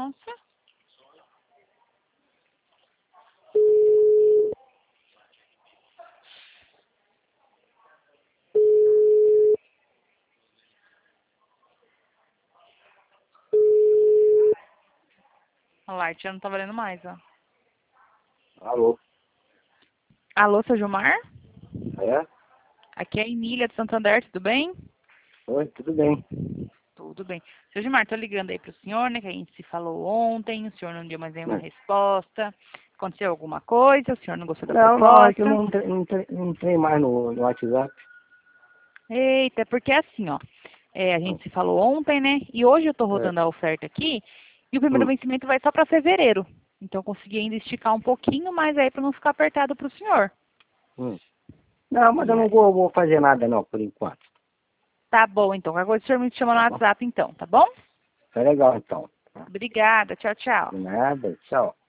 Nossa. Olha lá, já não tá valendo mais, ó. Alô? Alô, seu Gilmar? É? Aqui é a Emília de Santander, tudo bem? Oi, tudo bem. Tudo bem. Seu Gilmar, tô ligando aí pro senhor, né, que a gente se falou ontem, o senhor não deu mais nenhuma Hum. resposta. Aconteceu alguma coisa? O senhor não gostou da Não, é que eu proposta? não entrei mais no WhatsApp. Eita, porque é assim, ó. A Hum. gente se falou ontem, né? E hoje eu tô É. rodando a oferta aqui e o primeiro Hum. vencimento vai só para fevereiro. Então eu consegui ainda esticar um pouquinho mais aí para não ficar apertado pro senhor. Hum. Não, mas eu E não aí, vou fazer nada não, por enquanto. tá bom, então. Qualquer coisa o senhor me chama no Tá bom? WhatsApp, então, tá bom? Tá legal então. Obrigada. Tchau, tchau. De nada, tchau.